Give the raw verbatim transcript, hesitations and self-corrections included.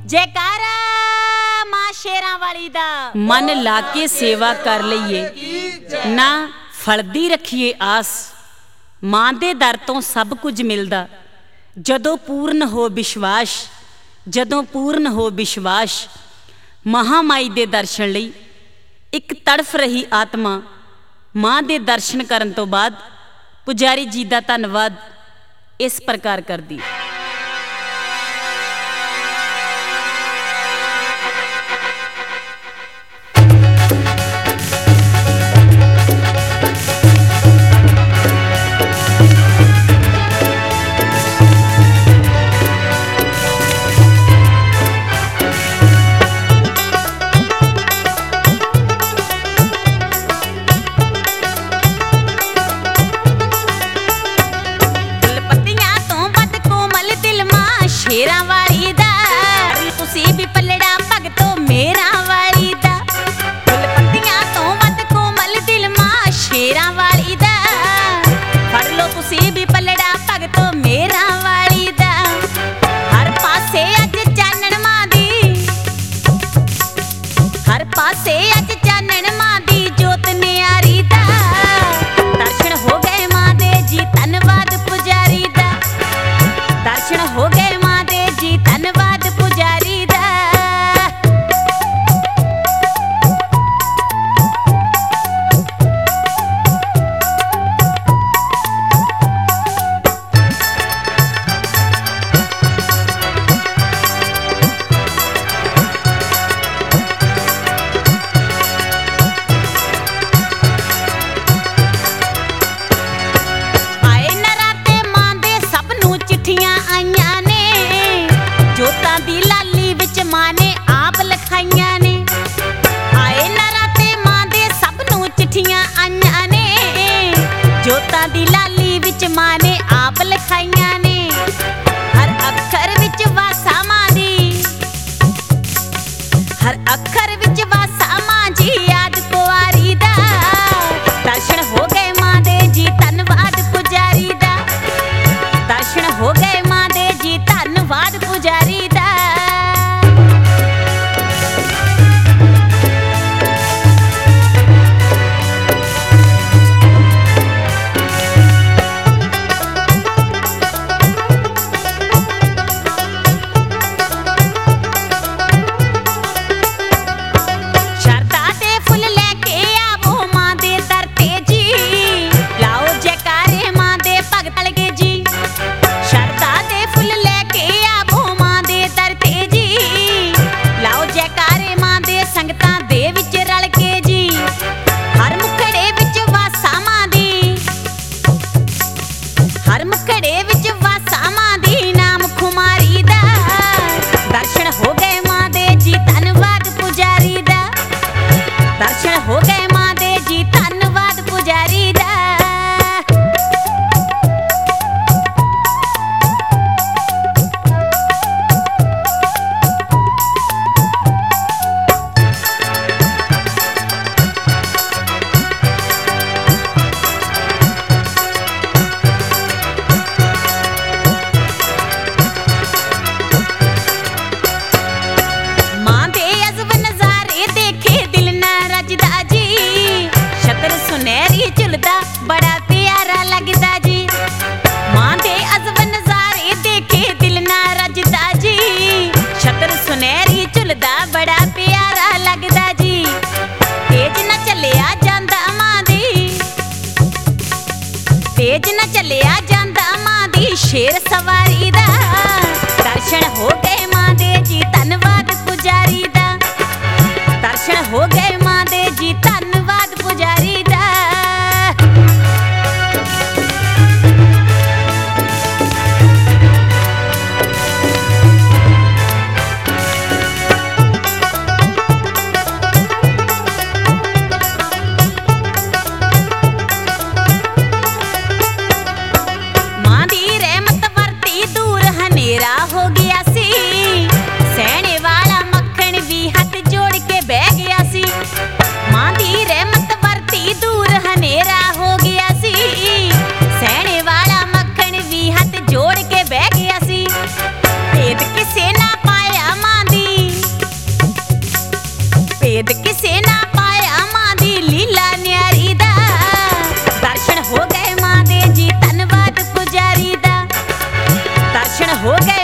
जयकारा मां शेरां वाली दा। मन ला के सेवा कर लईए ना फलदी रखिए आस। मां दे दर तो सब कुछ मिलदा जदों पूर्ण हो विश्वास। जदों पूर्ण हो विश्वास महामाई दे दर्शन लई एक तड़फ रही आत्मा। मां दे दर्शन करन तो बाद पुजारी जी दा धन्नवाद इस प्रकार करदी। शेरां वाली दा तुसी भी पलड़ा भगतो मेरा वाली दा। फुल पत्तियां तो वध कोमल दिल मां शेरां वाली दा। फड़ लो तुसी भी पलड़ा भगतो मेरा वाली दा। हर पासे अज चानण मां दी, हर पासे अज चानण मां दी जोत न्यारी दा। दर्शन हो गए मां दे जी धन्नवाद पुजारी दा। दर्शन हो गए धन्नवाद पुजारी दा। आए नराते मां दे सब नूं चिट्ठियां आईयां ने। जोतां दी लाली विच मां ने आप लिखाइयां ने। आए नराते मां दे सब नूं चिट्ठियां आईयां ने। जोतां दी लाली विच मां ने आप लिखाइयां ने। हर अखर विच वासा मां दी, हर अखर विच वासा मां जी याद कुआरी दा। दर्शन हो गए मां दे जी धन्नवाद पुजारी दा। दर्शन हो गए मां दे जी धन्नवाद पुजारी दा। शरदा दे फुल लेके आवो मां दे दर ते जी। लाओ जयकारे मां दे भगत लगे जी। शरदा दे फुल लेके आवो मां दे दर ते जी। लाओ जयकारे मां दे संगतां दे विच रल के जी। हर मुखड़े विच वासा मां दी, हर मुखड़े विच वासा मां दी नाम खुमारी दा। दर्शन हो गए मां दे जी धन्नवाद पुजारी दा। दर्शन हो गए मां दे जी धन्नवाद पुजारी दा। मां दे अजब नजारे देखे दिल ना रजदा जी। छतर सुनहरी झुलदा बड़ा प्यारा लगदा जी। मां दे अजब नजारे देखे दिल ना रजदा जी। छतर सुनहरी झुलदा बड़ा प्यारा लगदा जी। तेज न चलिया जांदा मां दी, तेज न चलिया जांदा मां दी शेर सवारी दा। दर्शन हो गए मां दे जी धन्नवाद पुजारी दा। दर्शन हो गए मां दे जी धन्नवाद पुजारी दा। हो गए